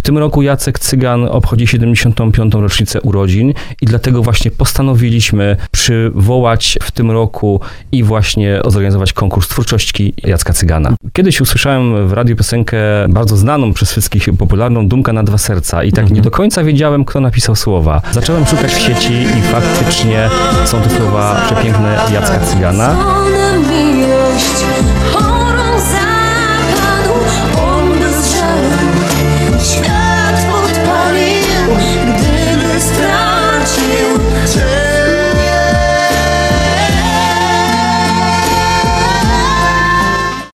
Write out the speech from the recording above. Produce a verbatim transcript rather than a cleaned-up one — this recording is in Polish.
tym roku Jacek Cygan obchodzi siedemdziesiątą piątą rocznicę urodzin i dlatego właśnie postanowiliśmy przywołać w tym roku i właśnie zorganizować konkurs twórczości Jacka Cygana. Kiedyś usłyszałem w radiu piosenkę bardzo znaną przez wszystkich, popularną, Dumka na dwa serca i tak mhm. nie do końca wiedziałem, kto napisał słowa. Zacząłem szukać w sieci i faktycznie są to słowa przepiękne Jacka Cygana.